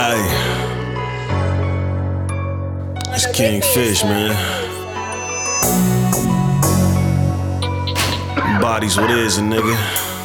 Hey, it's Kingfish, man. Bodies what is a nigga.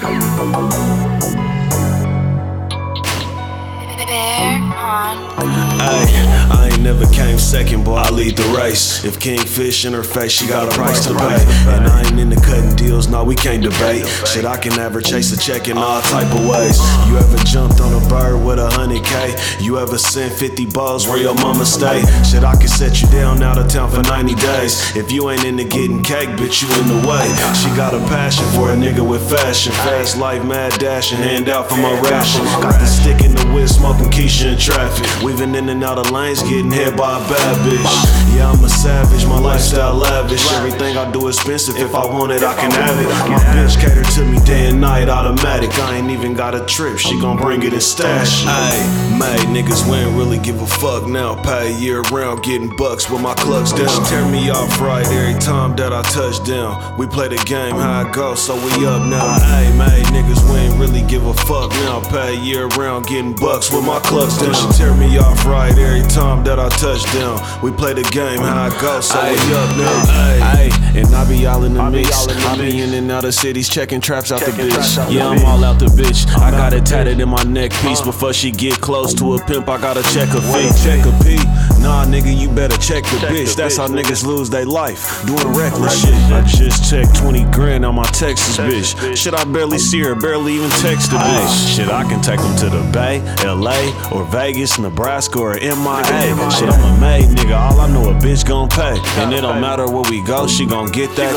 I ain't never came second, boy, I lead the race. If Kingfish in her face, she got a price to pay. And I ain't into cutting deals, no, we can't debate. Shit, I can never chase a check in all type of ways. You ever jumped on a bird with 100K? You ever sent 50 balls where your mama stay? Shit, I can set you down out of town for 90 days. If you ain't into getting cake, bitch, you in the way. She got a passion for a nigga with fashion. Fast life, mad dashing, hand out for my ration. Got the stick in the whip, smoking Keisha in traffic. Weaving in and out of lanes, getting hit by a bad bitch. Yeah, I'm a savage, my lifestyle lavish. Everything I do expensive, if I want it, I can have it. My bitch cater to me day and night, automatic. I ain't even got a trip, she gon' bring it and stash it. Ayy, made niggas we ain't really give a fuck now. Pay a year round, getting bucks with my clucks down. She tear me off right every time that I touch down. We play the game how it goes, so we up now. Ayy, made niggas we ain't really give a fuck now. Pay a year round, getting bucks with my clucks down. She tear me off right every time that I touch down. We play the game how it goes, so we up now. Ayy, and I be all in the mix. I be in and out of cities, checking traps out the bitch. Yeah, I'm all out the bitch. I got it tatted in my neck piece. Before she get close to a pimp, I gotta check a fee. Check a P. Nah, nigga, you better check the bitch. That's how niggas lose their life, doing reckless shit. I just checked 20 grand on my Texas bitch. Shit, I barely see her, barely even text the bitch. Shit, I can take them to the Bay, LA, or Vegas, Nebraska, or MIA. Shit, I'm a made nigga, all I know a bitch gon' pay. And it don't matter where we go, she gon' get that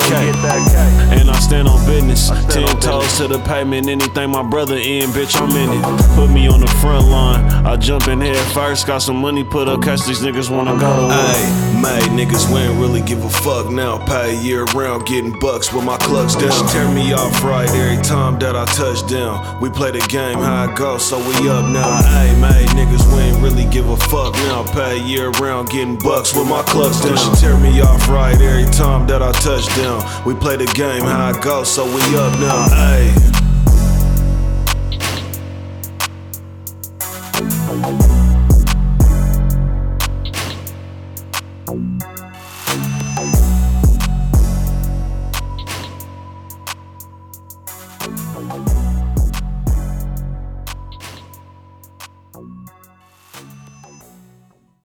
cake. And I stand on business, 10 toes to the pavement. Anything my brother in, bitch, I'm in it. Put me on the front line, I jump in head first. Got some money put up, catch these niggas wanna go to war. Ayy, made niggas we ain't really give a fuck now. Pay a year round, getting bucks with my clucks down. She tear me off right every time that I touch down. We play the game how it goes, so we up now. Ayy, made niggas we ain't really give a fuck now. Pay a year round, getting bucks with my clucks down. She tear me off right every time that I touch down. We play the game how it goes, so we up now. Ayy.